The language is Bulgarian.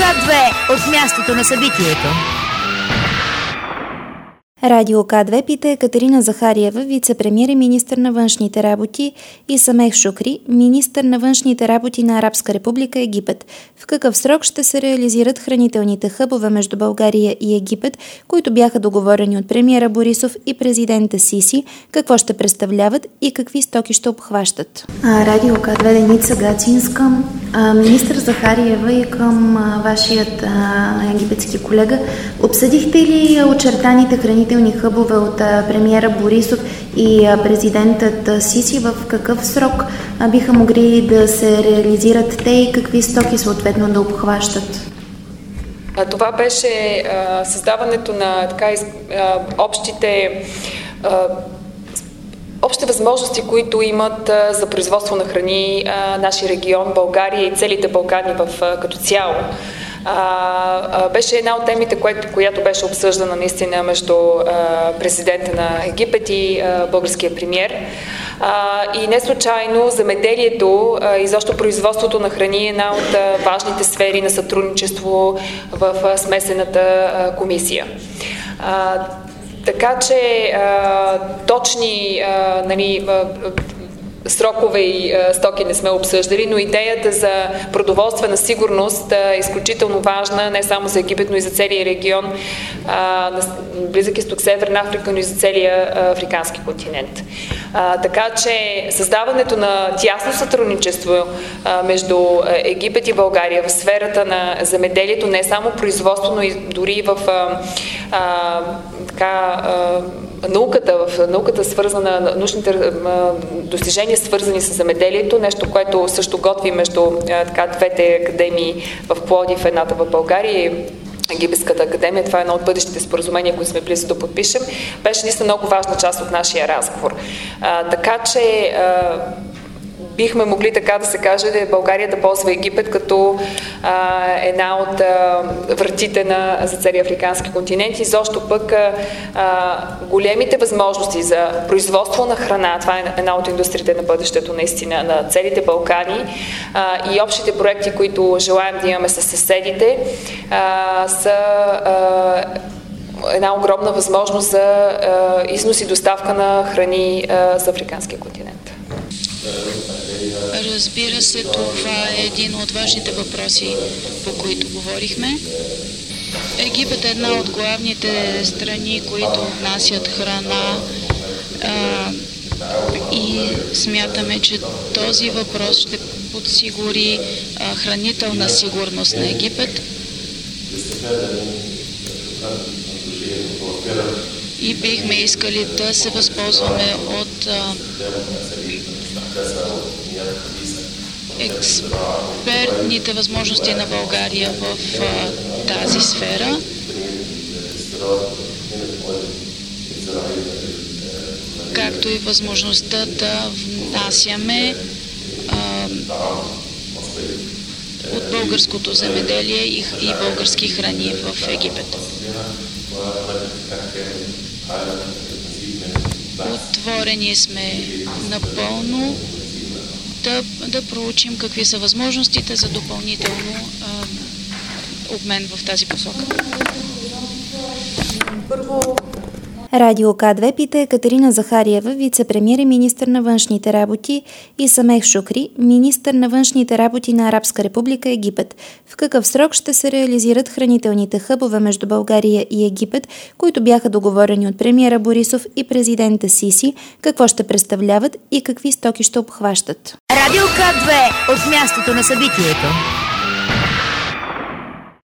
К2 от мястото на събитието. Радио К2 пита Екатерина Захариева, вице-премиер и министър на външните работи, и Самех Шукри, министър на външните работи на Арабска република Египет. В какъв срок ще се реализират хранителните хъбове между България и Египет, които бяха договорени от премиера Борисов и президента Сиси, какво ще представляват и какви стоки ще обхващат? Радио К2 Деница Гацинска. Министър Захариева и към вашият египетски колега, обсъдихте ли очертаните хранителни хъбове от премиера Борисов и президентът Сиси, в какъв срок биха могли да се реализират те и какви стоки съответно да обхващат? Това беше създаването на общите възможности, които имат за производство на храни нашия регион, България и целите Балкани като цяло. Беше една от темите, която беше обсъждана наистина между президента на Египет и българския премиер. И не случайно земеделието и защо производството на храни е една от важните сфери на сътрудничество в смесената комисия. Така че точни срокове и стоки не сме обсъждали, но идеята за продоволствена сигурност е изключително важна не само за Египет, но и за целия регион на Близък изток, Северна Африка, но и за целия африкански континент. Така че създаването на тясно сътрудничество между Египет и България в сферата на земеделието, не само производство, но и дори в науката свързана, научните достижения свързани с земеделието, нещо, което също готви между двете академии в Пловдив, едната в България и Египетската академия. Това е едно от бъдещите споразумения, които сме близо да подпишем. Беше наистина много важна част от нашия разговор. Така че бихме могли така да се каже България да ползва Египет като една от вратите за целия африкански континент и защо пък големите възможности за производство на храна, това е една от индустриите на бъдещето наистина на целите Балкани и общите проекти, които желаем да имаме с съседите, са една огромна възможност за износ и доставка на храни за африканския континент. Разбира се, това е един от важните въпроси, по които говорихме. Египет е една от главните страни, които внасят храна и смятаме, че този въпрос ще подсигури хранителна сигурност на Египет. И бихме искали да се възползваме от експертните възможности на България в тази сфера. Както и възможността да внасяме от българското земеделие и български храни в Египет. Отворени сме напълно да проучим какви са възможностите за допълнително обмен в тази посока. Радио К2 пита Екатерина Захариева, вице-премиер и министър на външните работи, и Самех Шукри, министър на външните работи на Арабска република Египет. В какъв срок ще се реализират хранителните хъбове между България и Египет, които бяха договорени от премиера Борисов и президента Сиси, какво ще представляват и какви стоки ще обхващат? Радио К2 от мястото на събитието.